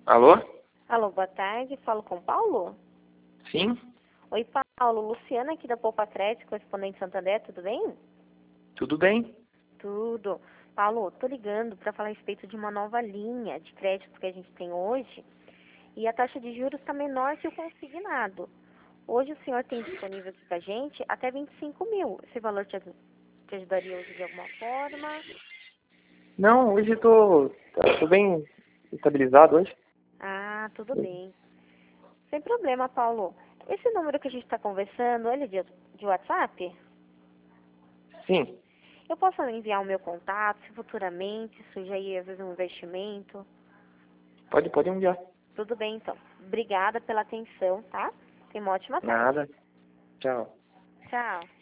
Alô? Alô, boa tarde. Falo com o Paulo? Sim? Oi, Paulo. Luciana aqui da Poupa Crédito, correspondente Santander, tudo bem? Tudo bem? Tudo. Paulo, tô ligando para falar a respeito de uma nova linha de crédito que a gente tem hoje e a taxa de juros está menor que o consignado. Hoje o senhor tem disponível aqui com a gente até 25 mil. Esse valor te ajudaria hoje de alguma forma? Não, hoje tô bem estabilizado hoje. Ah, tudo bem. Sem problema, Paulo. Esse número que a gente está conversando, ele é de WhatsApp? Sim, Eu posso enviar o meu contato se futuramente surgir aí, às vezes, um investimento? pode enviar. Tudo bem, então. Obrigada pela atenção, tá? Tenha uma ótima tarde. Nada. Tchau. Tchau.